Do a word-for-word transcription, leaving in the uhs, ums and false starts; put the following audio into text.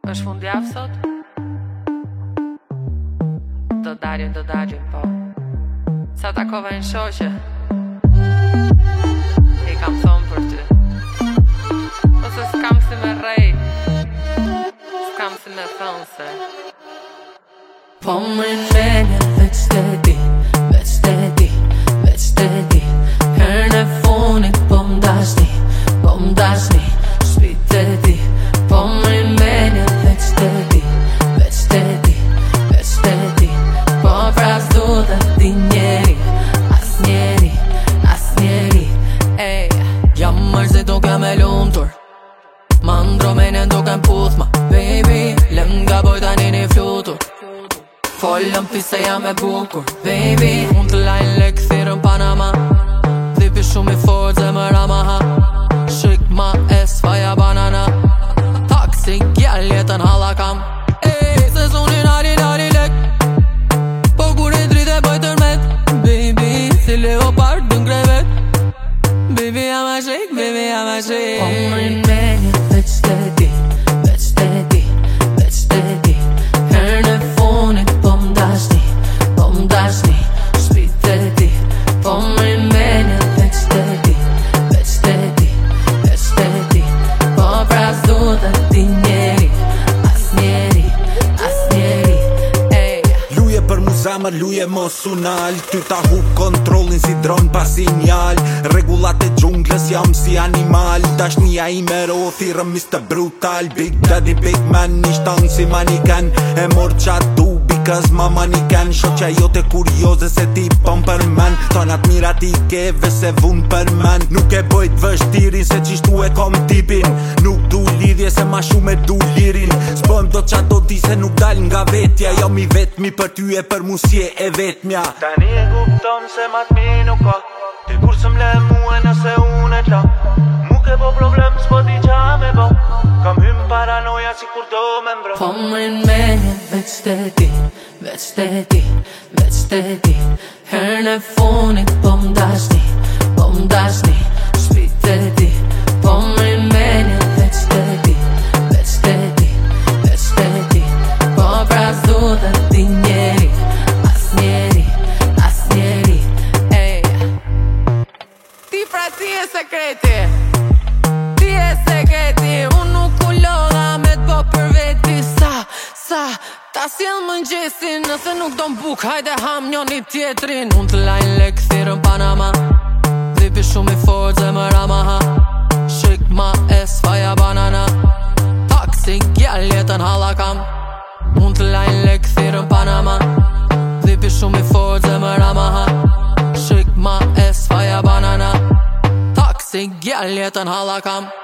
është fundjavë sot? Do dalim, do dalim, po sa takova në shoqe I kam thonë për ty ose s'kam si me rej s'kam si me thonë se Po më menja veç të di, veç të di, veç të di Herën e funit po m'dashni, po m'dashni Shpit të di, po më menja veç të di, veç të di, veç të di Po pras du dhe di njeri, as njeri, as njeri Ej, jam mërzit nuk jam e lumtur Ma ndromenen duke m'puthma Baby, lem nga boj tani një flutur Follëm pise jam e bukur Baby, unë të lajnë lek thirën Panama Dhipi shumë I fort zemër Amaha Shik ma es faja banana Taksi gjall jetën halla kam Ej, se sunin ali dali lek Po kur e drite bëj tërmet Baby, si leopard dën krevet Baby jam a shik, baby jam a shik Po më menja veç të di, veç të di, veç të di Herën e funit po m'dashni, po m'dashni Shpit të di, po më menja veç të di, veç të di, veç të di Po pras du dhe di njeri, as njeri, as njeri Ej Luje për mu zemër, luje mos unal Ty ta hup kontrolin si dron pa sinjal Regullat e gjungles jam si animal Dashnia I me ro thirëm mister Brutal Big Daddy, Big Man, nishtang si maniken E mor qat du because ma maniken Shoqja jote kurioze se ti pëm për men Tonat mirat I keve se vun për men Nuk e bojt vështirin se qishtu e kom tipin Nuk du lidhje se ma shumë e du lirin S'bëm do qa do di se nuk dal nga vetja Jo mi vetmi për ty e për musje e vetmja Tani e kupton se mat mi nuk ka Ti kur së mle muë nëse unë e qa Mu ke po problem s'po di qa me bo Kam hym paranoja si kur do me mbro Po më menja veç të di, veç të di, veç të di Herën e funit po m'dashni, po m'dashni Shpit të di, po më menja veç të di, veç të di, veç të di Po pras du dhe di njeri, as njeri, as njeri Ej Ti pra ti e sekreti Ti e sekreti Unë nuk u lodha me t'bo për veti Sa, sa Ta s'jel më njësin Nëse nuk do m'buk Hajde ham njoni tjetrin Unë të lajnë lek thirën Panama Dhipi shumë I fort zemër Amaha Shik ma es faja banana Taksi gjall jetën halla kam Unë të lajnë lek thirën Panama Dhipi shumë I fort zemër Amaha Shik ma es faja banana Taksi gjall jetën halla kam